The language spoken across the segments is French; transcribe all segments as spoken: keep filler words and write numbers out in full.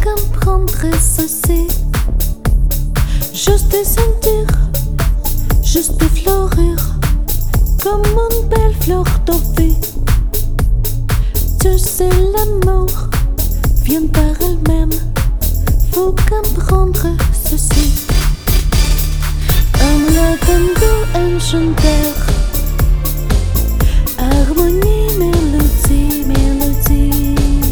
comprendre ceci. Juste des sentir, juste des fleurir, comme une belle fleur d'orphée. Tu sais, l'amour vient par elle-même. Faut comprendre ceci. Un tango enchanteur, harmonie, mélodie, mélodie.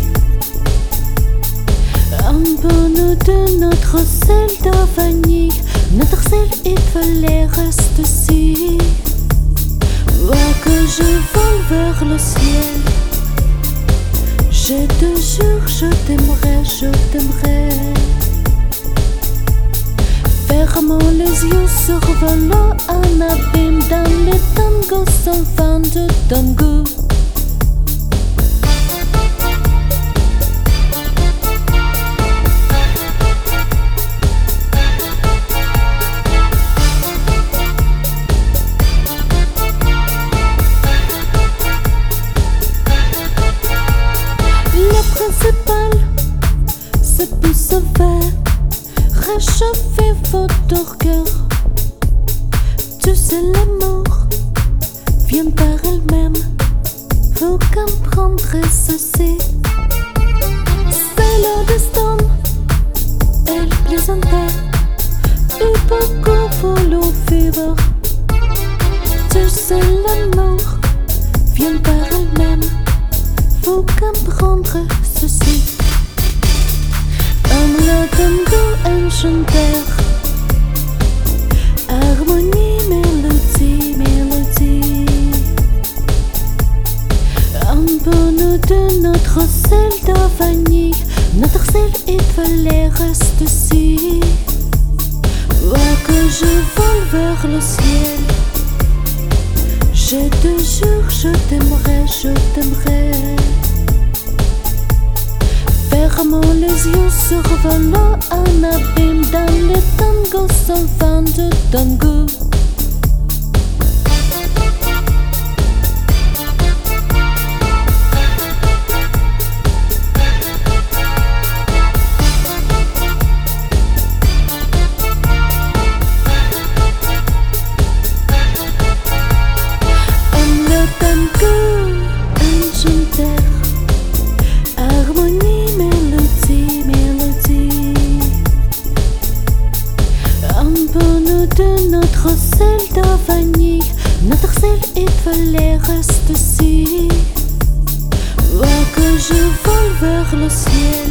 Un peu nous de notre sel de vanille, notre sel étoilé reste ici. Vois que je vole vers le ciel. Je te jure, je t'aimerai, je t'aimerai. Fermons les yeux, survolons un abîme dans les tangos sans fin de tango. Le principal, c'est pour sauver, réchauffer votre cœur. Tu sais, l'amour vient par elle-même. Faut comprendre ceci. C'est le destin, elle plaisantait, et beaucoup faut le vivre. Tu sais, l'amour vient par elle-même. Faut comprendre ceci. Un tango enchanteur, harmonie, mélodie, mélodie. Un peu nous de notre sel de vanille, notre sel étoilé reste ici. Vois que je vole vers le ciel. Je te jure, je t'aimerai, je t'aimerai. Fermons les yeux, survolons un abîme dans les tangos sans fin de tango. De notre sel de vanille, notre sel étoilé reste ici. Vois que je vole vers le ciel.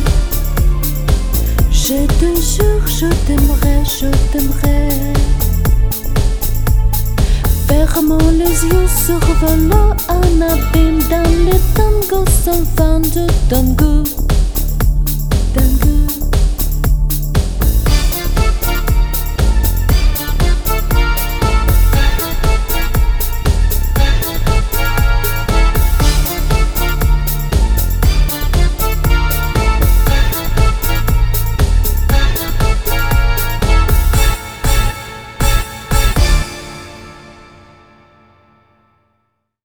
Je te jure, je t'aimerai, je t'aimerai. Fermons les yeux, survolons un abîme dans les tangos sans fin de tango.